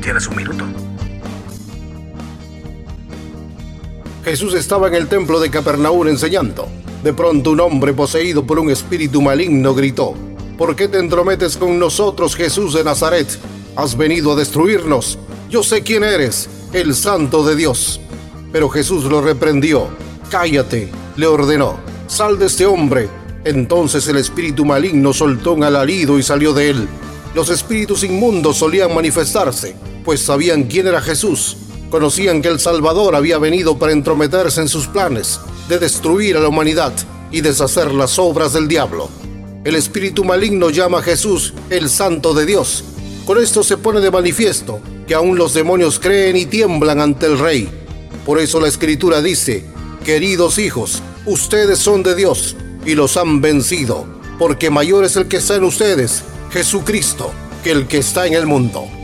tienes un minuto. Jesús estaba en el templo de Capernaum enseñando. De pronto un hombre poseído por un espíritu maligno gritó: ¿Por qué te entrometes con nosotros, Jesús de Nazaret? ¿Has venido a destruirnos? Yo sé quién eres, el Santo de Dios. Pero Jesús lo reprendió. Cállate, le ordenó. Sal de este hombre. Entonces el espíritu maligno soltó un alarido y salió de él. Los espíritus inmundos solían manifestarse, pues sabían quién era Jesús. Conocían que el Salvador había venido para entrometerse en sus planes de destruir a la humanidad y deshacer las obras del diablo. El espíritu maligno llama a Jesús el Santo de Dios. Con esto se pone de manifiesto que aún los demonios creen y tiemblan ante el Rey. Por eso la Escritura dice: queridos hijos, ustedes son de Dios y los han vencido, porque mayor es el que está en ustedes, Jesucristo, que el que está en el mundo.